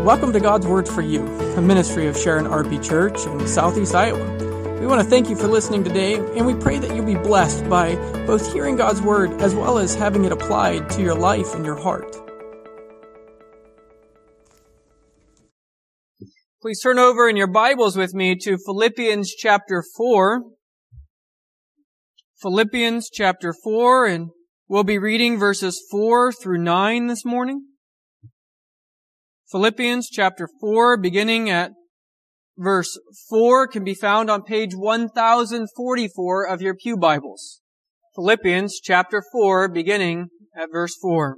Welcome to God's Word for You, a ministry of Sharon RP Church in Southeast Iowa. We want to thank you for listening today, and we pray that you'll be blessed by both hearing God's Word as well as having it applied to your life and your heart. Please turn over in your Bibles with me to Philippians chapter 4. Philippians chapter 4, and we'll be reading verses 4 through 9 this morning. Philippians chapter 4, beginning at verse 4, can be found on page 1044 of your pew Bibles. Philippians chapter 4, beginning at verse 4.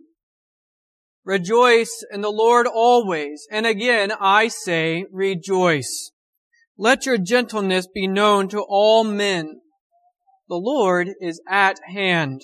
Rejoice in the Lord always, and again I say, rejoice. Let your gentleness be known to all men. The Lord is at hand.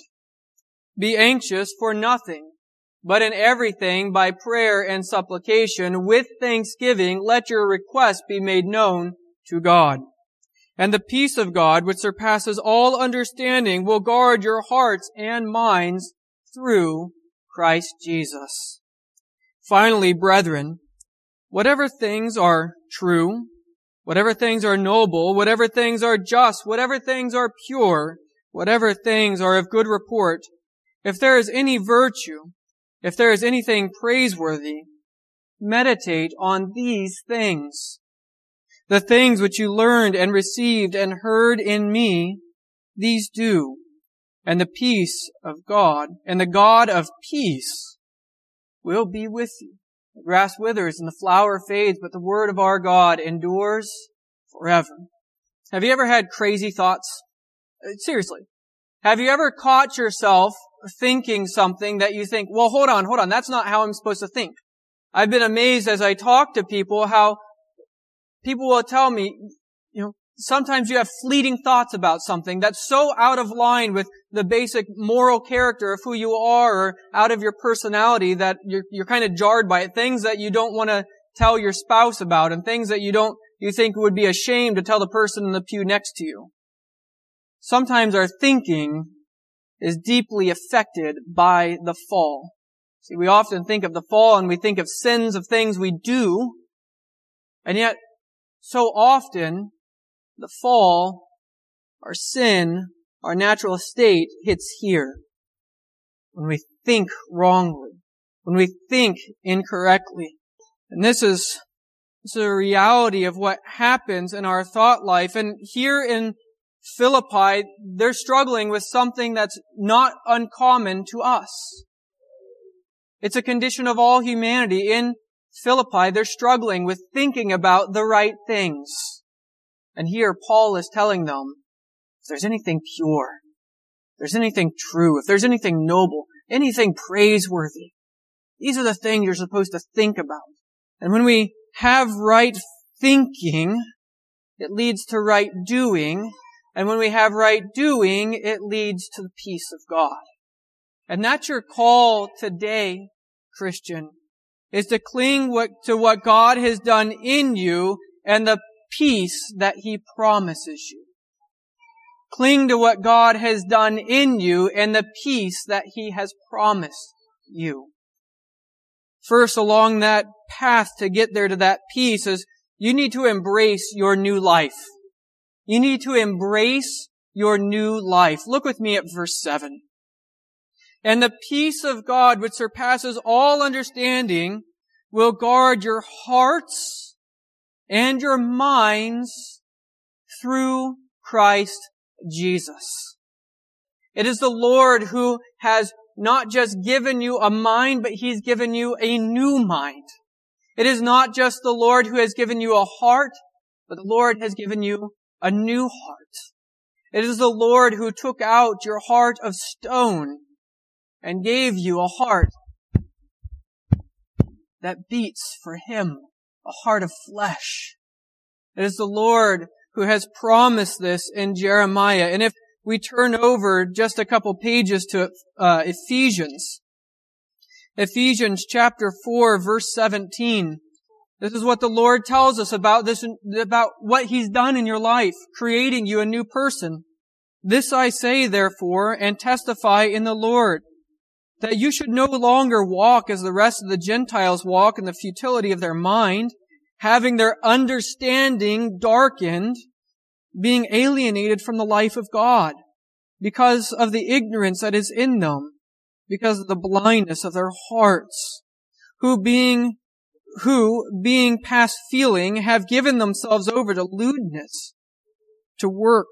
Be anxious for nothing, but in everything by prayer and supplication with thanksgiving let your requests be made known to God. And the peace of God, which surpasses all understanding, will guard your hearts and minds through Christ Jesus. Finally, brethren, whatever things are true, whatever things are noble, whatever things are just, whatever things are pure, whatever things are of good report, if there is any virtue, if there is anything praiseworthy, meditate on these things. The things which you learned and received and heard in me, these do. And the peace of God, and the God of peace, will be with you. The grass withers and the flower fades, but the word of our God endures forever. Have you ever had crazy thoughts? Seriously. Have you ever caught yourself thinking something that you think, well, hold on, that's not how I'm supposed to think. I've been amazed as I talk to people how people will tell me, sometimes you have fleeting thoughts about something that's so out of line with the basic moral character of who you are or out of your personality that you're kind of jarred by it. Things that you don't want to tell your spouse about and things that you think would be ashamed to tell the person in the pew next to you. Sometimes our thinking is deeply affected by the fall. See, we often think of the fall and we think of sins of things we do, and yet so often the fall, our sin, our natural state hits here. When we think wrongly, when we think incorrectly. And this is a reality of what happens in our thought life. And here in Philippi, they're struggling with something that's not uncommon to us. It's a condition of all humanity. In Philippi, they're struggling with thinking about the right things. And here Paul is telling them, if there's anything pure, if there's anything true, if there's anything noble, anything praiseworthy, these are the things you're supposed to think about. And when we have right thinking, it leads to right doing. And when we have right doing, it leads to the peace of God. And that's your call today, Christian, is to cling to what God has done in you and the peace that He promises you. Cling to what God has done in you and the peace that He has promised you. First, along that path to get there to that peace is you need to embrace your new life. You need to embrace your new life. Look with me at verse 7. And the peace of God, which surpasses all understanding, will guard your hearts and your minds through Christ Jesus. It is the Lord who has not just given you a mind, but He's given you a new mind. It is not just the Lord who has given you a heart, but the Lord has given you a new heart. It is the Lord who took out your heart of stone and gave you a heart that beats for Him, a heart of flesh. It is the Lord who has promised this in Jeremiah. And if we turn over just a couple pages to Ephesians chapter 4, verse 17, this is what the Lord tells us about what He's done in your life, creating you a new person. This I say, therefore, and testify in the Lord, that you should no longer walk as the rest of the Gentiles walk in the futility of their mind, having their understanding darkened, being alienated from the life of God, because of the ignorance that is in them, because of the blindness of their hearts, who being past feeling have given themselves over to lewdness, to work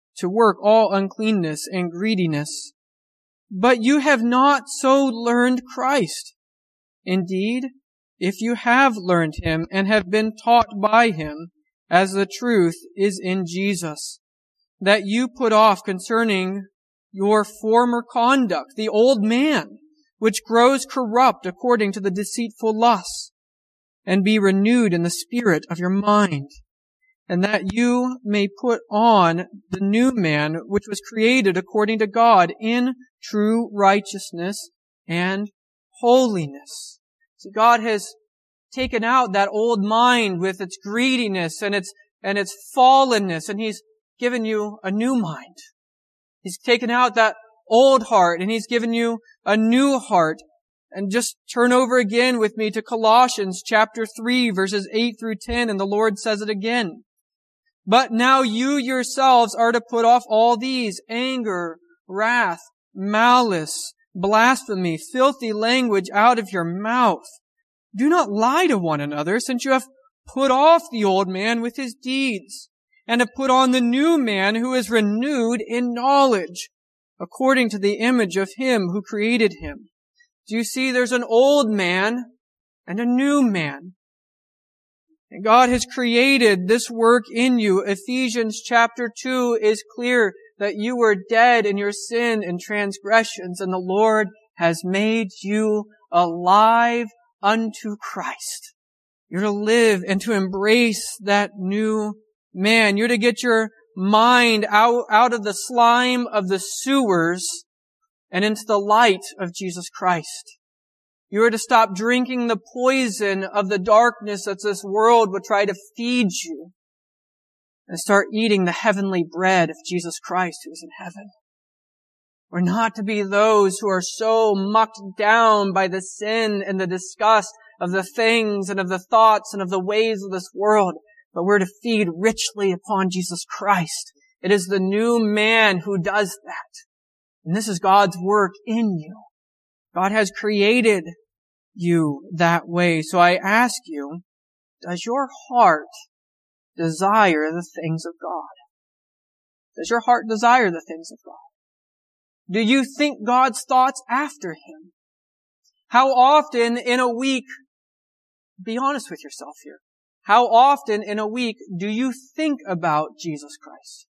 all uncleanness and greediness. But you have not so learned Christ. Indeed, if you have learned Him and have been taught by Him, as the truth is in Jesus, that you put off concerning your former conduct, the old man, which grows corrupt according to the deceitful lusts, and be renewed in the spirit of your mind, and that you may put on the new man, which was created according to God in true righteousness and holiness. See, God has taken out that old mind with its greediness and its fallenness, and He's given you a new mind. He's taken out that old heart, and He's given you a new heart. And just turn over again with me to Colossians chapter 3, verses 8 through 10, and the Lord says it again. But now you yourselves are to put off all these: anger, wrath, malice, blasphemy, filthy language out of your mouth. Do not lie to one another, since you have put off the old man with his deeds, and have put on the new man, who is renewed in knowledge, according to the image of Him who created him. Do you see there's an old man and a new man? And God has created this work in you. Ephesians chapter 2 is clear that you were dead in your sin and transgressions, and the Lord has made you alive unto Christ. You're to live and to embrace that new man. You're to get your mind out of the slime of the sewers and into the light of Jesus Christ. You are to stop drinking the poison of the darkness that this world would try to feed you, and start eating the heavenly bread of Jesus Christ who is in heaven. We're not to be those who are so mucked down by the sin and the disgust of the things and of the thoughts and of the ways of this world, but we're to feed richly upon Jesus Christ. It is the new man who does that. And this is God's work in you. God has created you that way. So I ask you, does your heart desire the things of God? Does your heart desire the things of God? Do you think God's thoughts after Him? How often in a week, be honest with yourself here, how often in a week do you think about Jesus Christ?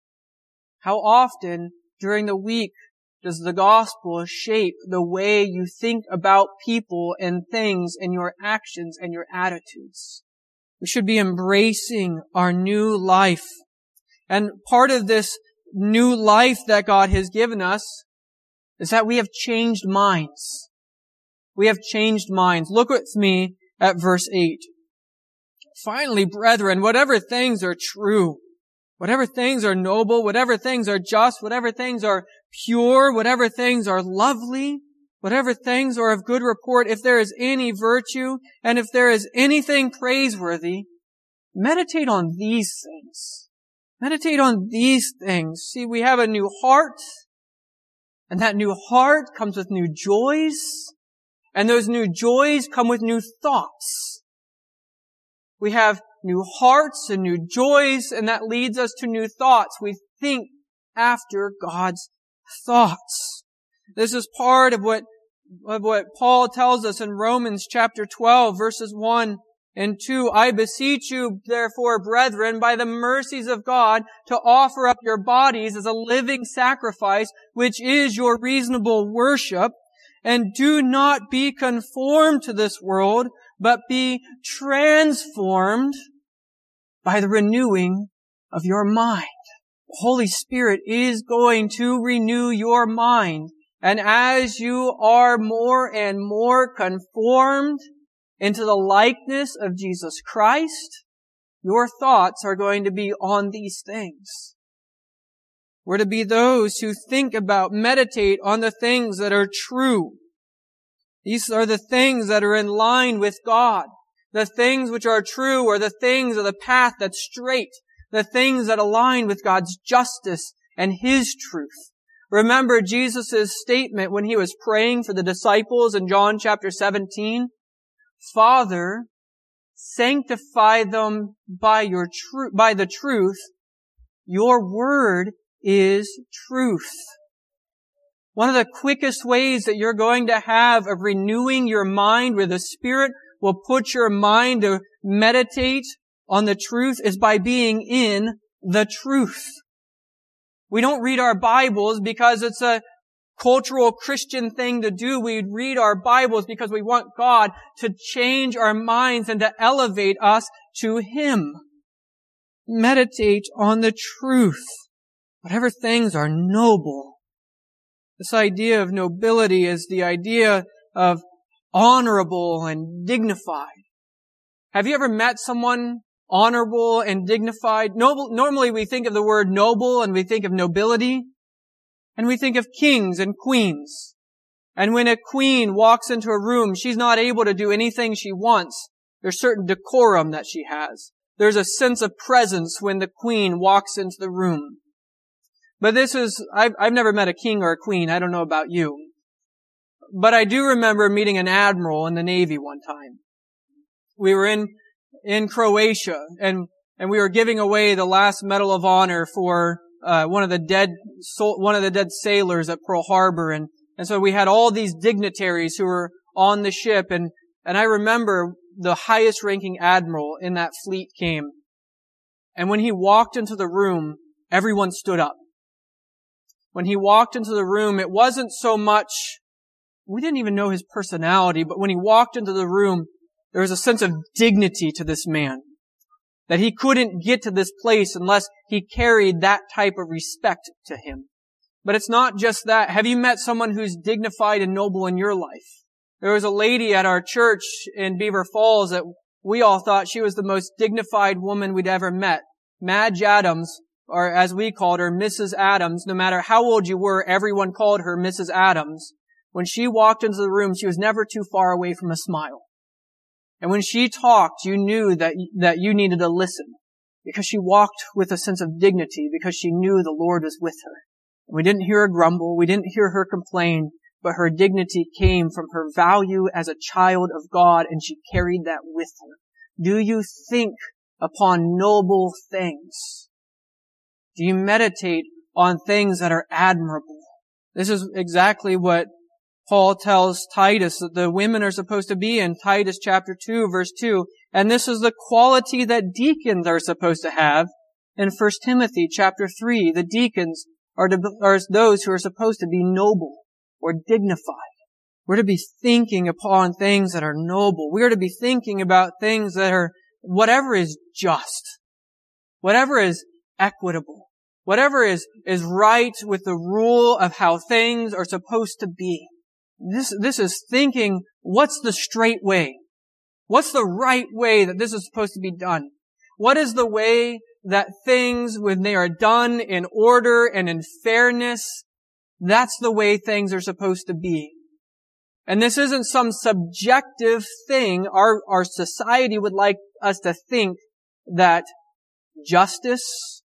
How often during the week does the gospel shape the way you think about people and things and your actions and your attitudes? We should be embracing our new life. And part of this new life that God has given us is that we have changed minds. We have changed minds. Look with me at verse 8. Finally, brethren, whatever things are true, whatever things are noble, whatever things are just, whatever things are pure, whatever things are lovely, whatever things are of good report, if there is any virtue, and if there is anything praiseworthy, meditate on these things. Meditate on these things. See, we have a new heart, and that new heart comes with new joys, and those new joys come with new thoughts. We have new hearts and new joys, and that leads us to new thoughts. We think after God's thoughts. This is part of what Paul tells us in Romans chapter 12, verses 1 and 2. I beseech you, therefore, brethren, by the mercies of God, to offer up your bodies as a living sacrifice, which is your reasonable worship, and do not be conformed to this world, but be transformed by the renewing of your mind. The Holy Spirit is going to renew your mind. And as you are more and more conformed into the likeness of Jesus Christ, your thoughts are going to be on these things. We're to be those who think about, meditate on the things that are true, These are the things that are in line with God. The things which are true are the things of the path that's straight. The things that align with God's justice and His truth. Remember Jesus' statement when He was praying for the disciples in John chapter 17. Father, sanctify them by the truth. Your word is truth. One of the quickest ways that you're going to have of renewing your mind, where the Spirit will put your mind to meditate on the truth, is by being in the truth. We don't read our Bibles because it's a cultural Christian thing to do. We read our Bibles because we want God to change our minds and to elevate us to Him. Meditate on the truth. Whatever things are noble. This idea of nobility is the idea of honorable and dignified. Have you ever met someone honorable and dignified? Normally we think of the word noble and we think of nobility. And we think of kings and queens. And when a queen walks into a room, she's not able to do anything she wants. There's certain decorum that she has. There's a sense of presence when the queen walks into the room. But I've never met a king or a queen. I don't know about you. But I do remember meeting an admiral in the Navy one time. We were in Croatia and we were giving away the last Medal of Honor for one of the dead sailors at Pearl Harbor, and so we had all these dignitaries who were on the ship, and I remember the highest ranking admiral in that fleet came, and when he walked into the room, everyone stood up. When he walked into the room, it wasn't so much, we didn't even know his personality, but when he walked into the room, there was a sense of dignity to this man. That he couldn't get to this place unless he carried that type of respect to him. But it's not just that. Have you met someone who's dignified and noble in your life? There was a lady at our church in Beaver Falls that we all thought she was the most dignified woman we'd ever met. Madge Adams, or as we called her, Mrs. Adams. No matter how old you were, everyone called her Mrs. Adams. When she walked into the room, she was never too far away from a smile. And when she talked, you knew that you needed to listen. Because she walked with a sense of dignity, because she knew the Lord was with her. And we didn't hear her grumble, we didn't hear her complain, but her dignity came from her value as a child of God, and she carried that with her. Do you think upon noble things? Do you meditate on things that are admirable? This is exactly what Paul tells Titus that the women are supposed to be in Titus chapter 2, verse 2. And this is the quality that deacons are supposed to have in 1 Timothy chapter 3. The deacons are those who are supposed to be noble or dignified. We're to be thinking upon things that are noble. We're to be thinking about things that are whatever is just, whatever is equitable, whatever is right with the rule of how things are supposed to be. This is thinking, what's the straight way? What's the right way that this is supposed to be done? What is the way that things, when they are done in order and in fairness, that's the way things are supposed to be. And this isn't some subjective thing. Our society would like us to think that justice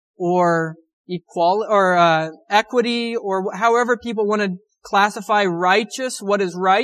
or equality or equity or however people want to classify righteous, what is right.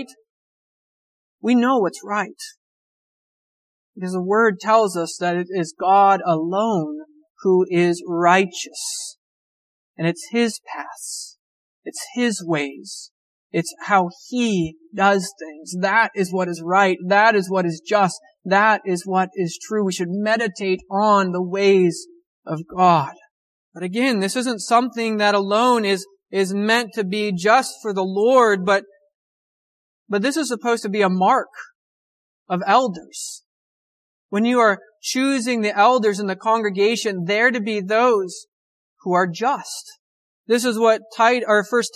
We know what's right. Because the Word tells us that it is God alone who is righteous. And it's His paths. It's His ways. It's how He does things. That is what is right. That is what is just. That is what is true. We should meditate on the ways of God. But again, this isn't something that alone is meant to be just for the Lord, but this is supposed to be a mark of elders. When you are choosing the elders in the congregation, they're to be those who are just. This is what Titus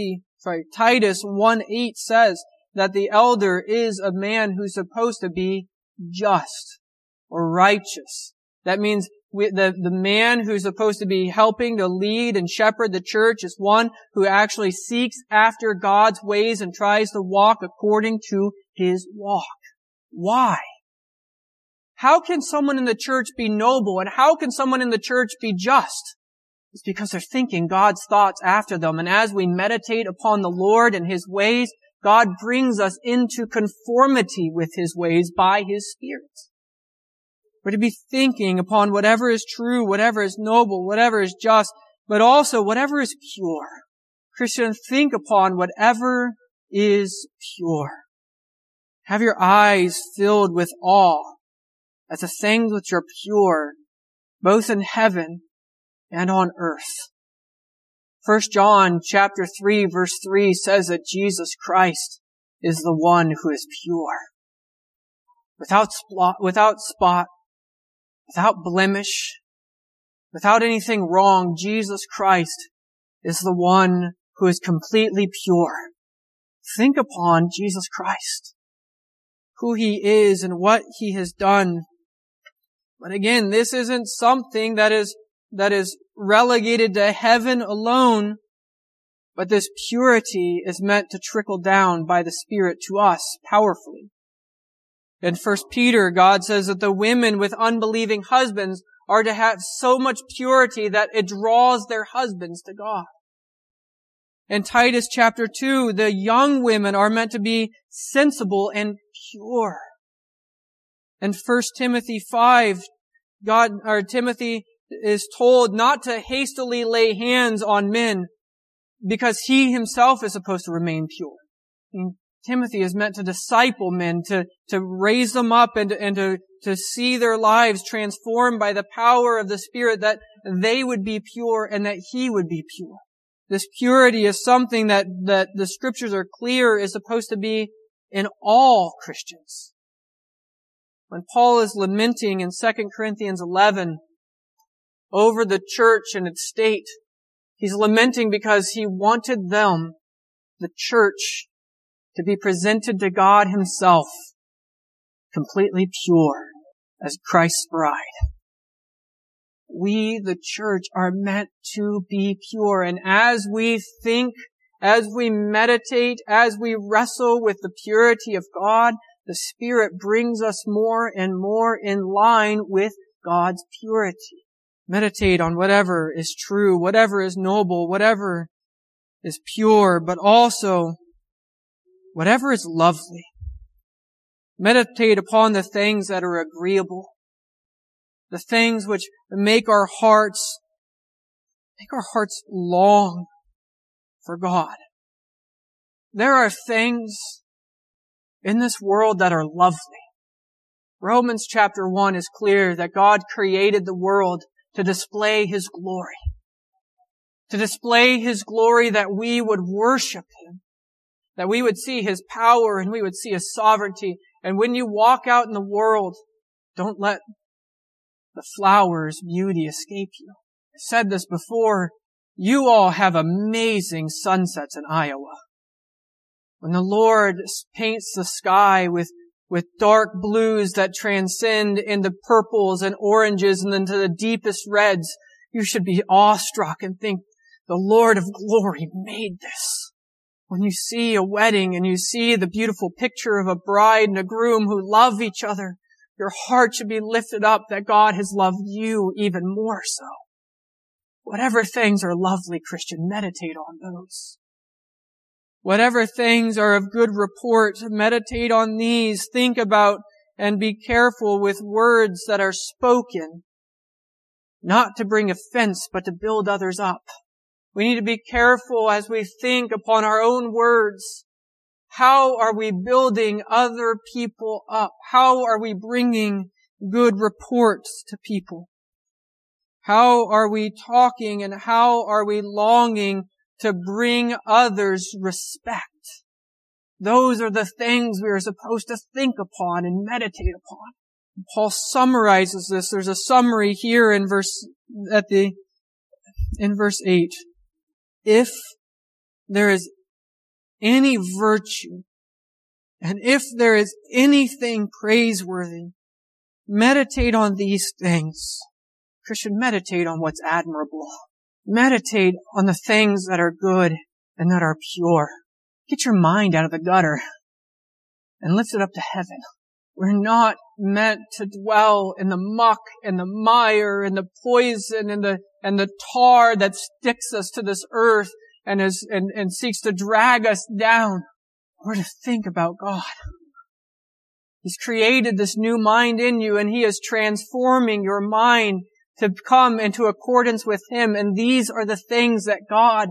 1:8 says, that the elder is a man who's supposed to be just or righteous. That means The man who's supposed to be helping to lead and shepherd the church is one who actually seeks after God's ways and tries to walk according to His walk. Why? How can someone in the church be noble, and how can someone in the church be just? It's because they're thinking God's thoughts after them. And as we meditate upon the Lord and His ways, God brings us into conformity with His ways by His Spirit. We're to be thinking upon whatever is true, whatever is noble, whatever is just, but also whatever is pure. Christian, think upon whatever is pure. Have your eyes filled with awe at the things which are pure, both in heaven and on earth. 1 John chapter 3 verse 3 says that Jesus Christ is the one who is pure. Without spot, without blemish, without anything wrong, Jesus Christ is the one who is completely pure. Think upon Jesus Christ, who He is and what He has done. But again, this isn't something that is relegated to heaven alone, but this purity is meant to trickle down by the Spirit to us powerfully. In 1 Peter, God says that the women with unbelieving husbands are to have so much purity that it draws their husbands to God. In Titus chapter 2, the young women are meant to be sensible and pure. In 1 Timothy 5, Timothy is told not to hastily lay hands on men because he himself is supposed to remain pure. And Timothy is meant to disciple men, to raise them up and to see their lives transformed by the power of the Spirit, that they would be pure and that he would be pure. This purity is something that the Scriptures are clear is supposed to be in all Christians. When Paul is lamenting in 2 Corinthians 11 over the church and its state, he's lamenting because he wanted them, the church, to be presented to God Himself completely pure as Christ's bride. We, the church, are meant to be pure. And as we think, as we meditate, as we wrestle with the purity of God, the Spirit brings us more and more in line with God's purity. Meditate on whatever is true, whatever is noble, whatever is pure, but also whatever is lovely. Meditate upon the things that are agreeable, the things which make our hearts long for God. There are things in this world that are lovely. Romans chapter 1 is clear that God created the world to display His glory. To display His glory, that we would worship Him. That we would see His power and we would see His sovereignty. And when you walk out in the world, don't let the flower's beauty escape you. I've said this before. You all have amazing sunsets in Iowa. When the Lord paints the sky with dark blues that transcend into purples and oranges and into the deepest reds, you should be awestruck and think, the Lord of glory made this. When you see a wedding and you see the beautiful picture of a bride and a groom who love each other, your heart should be lifted up that God has loved you even more so. Whatever things are lovely, Christian, meditate on those. Whatever things are of good report, meditate on these. Think about and be careful with words that are spoken, not to bring offense, but to build others up. We need to be careful as we think upon our own words. How are we building other people up? How are we bringing good reports to people? How are we talking and how are we longing to bring others respect? Those are the things we are supposed to think upon and meditate upon. And Paul summarizes this. There's a summary here in verse 8. If there is any virtue, and if there is anything praiseworthy, meditate on these things. Christian, meditate on what's admirable. Meditate on the things that are good and that are pure. Get your mind out of the gutter and lift it up to heaven. We're not meant to dwell in the muck and the mire and the poison and the tar that sticks us to this earth and seeks to drag us down. We're to think about God. He's created this new mind in you, and He is transforming your mind to come into accordance with Him. And these are the things that God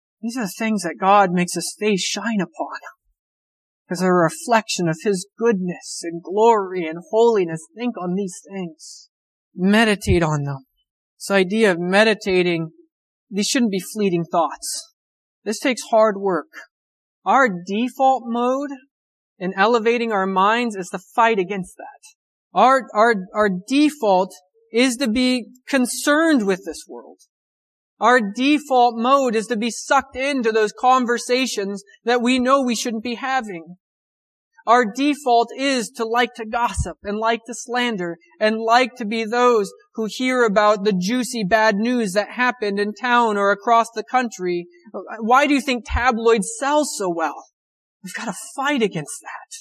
makes His face shine upon. Because they're a reflection of His goodness and glory and holiness. Think on these things. Meditate on them. This idea of meditating, these shouldn't be fleeting thoughts. This takes hard work. Our default mode in elevating our minds is to fight against that. Our default is to be concerned with this world. Our default mode is to be sucked into those conversations that we know we shouldn't be having. Our default is to like to gossip and like to slander and like to be those who hear about the juicy bad news that happened in town or across the country. Why do you think tabloids sell so well? We've got to fight against that.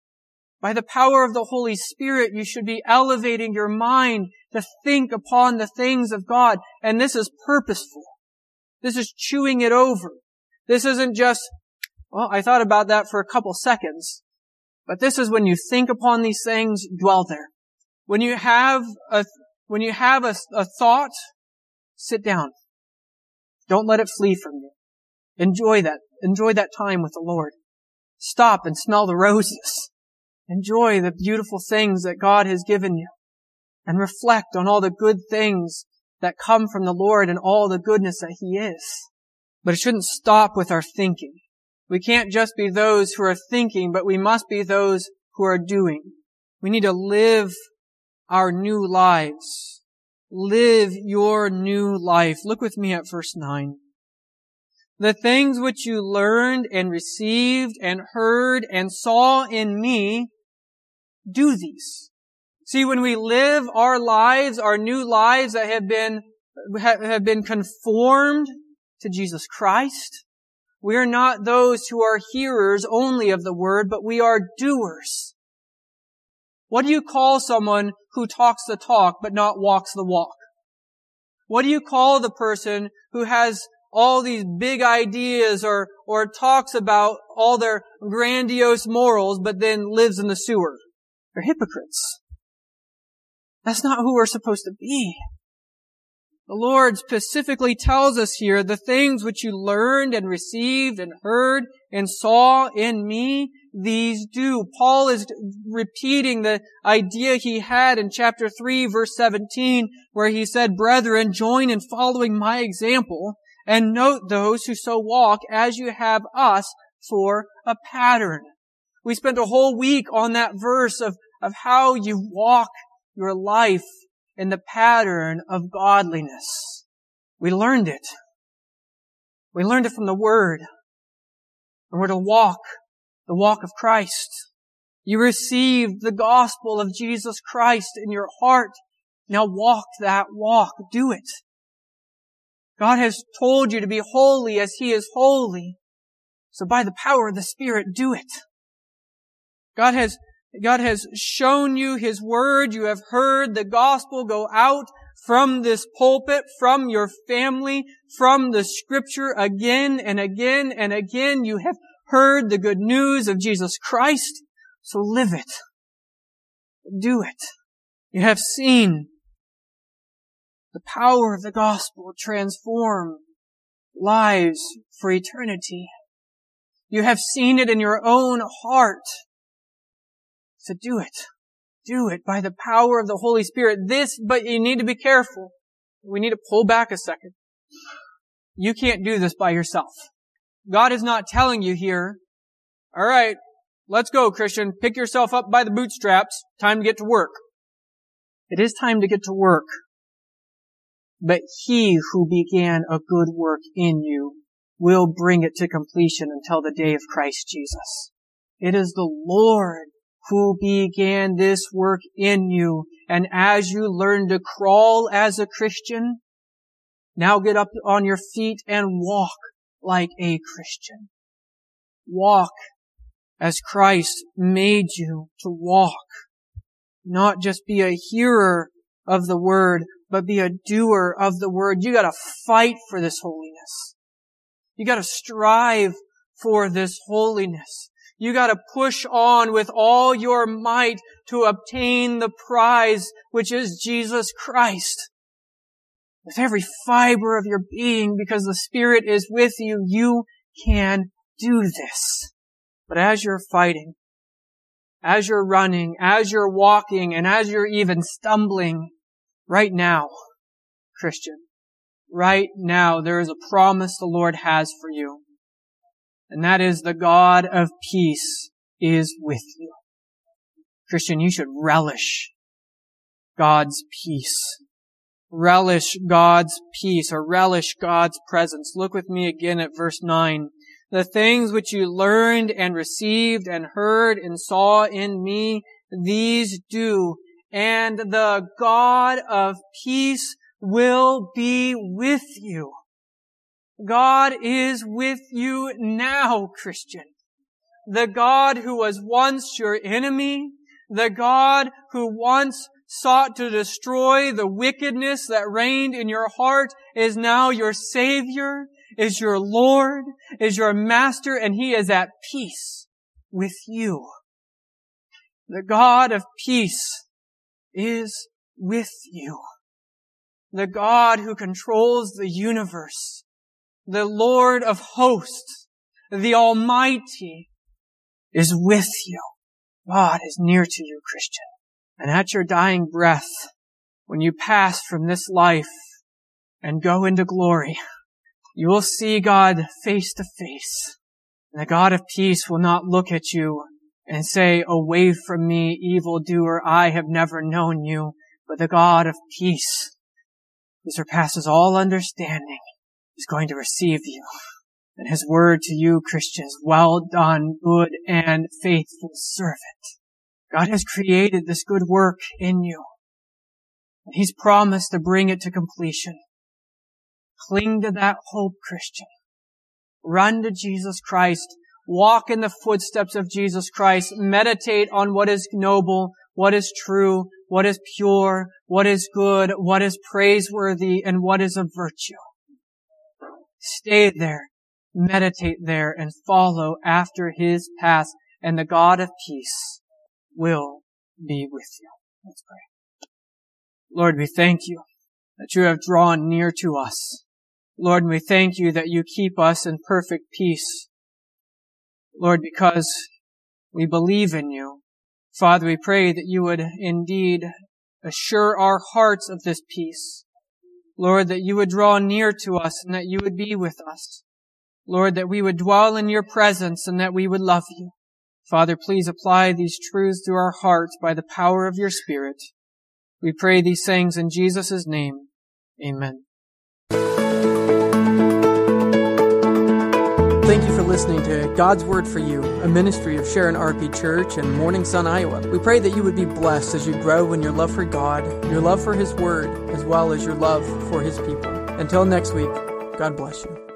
By the power of the Holy Spirit, you should be elevating your mind to think upon the things of God. And this is purposeful. This is chewing it over. This isn't just, well, I thought about that for a couple seconds. But this is when you think upon these things, dwell there. When you have a thought, sit down. Don't let it flee from you. Enjoy that. Enjoy that time with the Lord. Stop and smell the roses. Enjoy the beautiful things that God has given you. And reflect on all the good things that come from the Lord and all the goodness that He is. But it shouldn't stop with our thinking. We can't just be those who are thinking, but we must be those who are doing. We need to live our new lives. Live your new life. Look with me at verse 9. The things which you learned and received and heard and saw in me, do these. See, when we live our lives, our new lives that have been conformed to Jesus Christ, we are not those who are hearers only of the word, but we are doers. What do you call someone who talks the talk but not walks the walk? What do you call the person who has all these big ideas or talks about all their grandiose morals but then lives in the sewer? They're hypocrites. That's not who we're supposed to be. The Lord specifically tells us here, the things which you learned and received and heard and saw in me, these do. Paul is repeating the idea he had in chapter 3, verse 17, where he said, Brethren, join in following my example and note those who so walk as you have us for a pattern. We spent a whole week on that verse of how you walk your life in the pattern of godliness. We learned it. We learned it from the Word. And we're to walk the walk of Christ. You received the gospel of Jesus Christ in your heart. Now walk that walk. Do it. God has told you to be holy as He is holy. So by the power of the Spirit, do it. God has shown you His Word. You have heard the gospel go out from this pulpit, from your family, from the Scripture again and again and again. You have heard the good news of Jesus Christ. So live it. Do it. You have seen the power of the gospel transform lives for eternity. You have seen it in your own heart. So do it. Do it by the power of the Holy Spirit. But you need to be careful. We need to pull back a second. You can't do this by yourself. God is not telling you here, all right, let's go, Christian. Pick yourself up by the bootstraps. Time to get to work. It is time to get to work. But He who began a good work in you will bring it to completion until the day of Christ Jesus. It is the Lord who began this work in you. And as you learn to crawl as a Christian, now get up on your feet and walk like a Christian. Walk as Christ made you to walk. Not just be a hearer of the word, but be a doer of the word. You gotta fight for this holiness. You gotta strive for this holiness. You gotta push on with all your might to obtain the prize, which is Jesus Christ. With every fiber of your being, because the Spirit is with you, you can do this. But as you're fighting, as you're running, as you're walking, and as you're even stumbling, right now, Christian, right now, there is a promise the Lord has for you. And that is the God of peace is with you. Christian, you should relish God's peace. Relish God's peace, or relish God's presence. Look with me again at verse 9. The things which you learned and received and heard and saw in me, these do, and the God of peace will be with you. God is with you now, Christian. The God who was once your enemy, the God who once sought to destroy the wickedness that reigned in your heart, is now your Savior, is your Lord, is your Master, and He is at peace with you. The God of peace is with you. The God who controls the universe, the Lord of hosts, the Almighty, is with you. God is near to you, Christian. And at your dying breath, when you pass from this life and go into glory, you will see God face to face. And the God of peace will not look at you and say, "Away from me, evildoer, I have never known you." But the God of peace, who surpasses all understanding, is going to receive you. And His word to you, Christians, "Well done, good and faithful servant." God has created this good work in you. And He's promised to bring it to completion. Cling to that hope, Christian. Run to Jesus Christ. Walk in the footsteps of Jesus Christ. Meditate on what is noble, what is true, what is pure, what is good, what is praiseworthy, and what is of virtue. Stay there, meditate there, and follow after His path, and the God of peace will be with you. Let's pray. Lord, we thank you that you have drawn near to us. Lord, we thank you that you keep us in perfect peace. Lord, because we believe in you. Father, we pray that you would indeed assure our hearts of this peace. Lord, that you would draw near to us and that you would be with us. Lord, that we would dwell in your presence and that we would love you. Father, please apply these truths to our hearts by the power of your Spirit. We pray these things in Jesus' name. Amen. Thank you for listening to God's Word for You, a ministry of Sharon RP Church in Morning Sun, Iowa. We pray that you would be blessed as you grow in your love for God, your love for His Word, as well as your love for His people. Until next week, God bless you.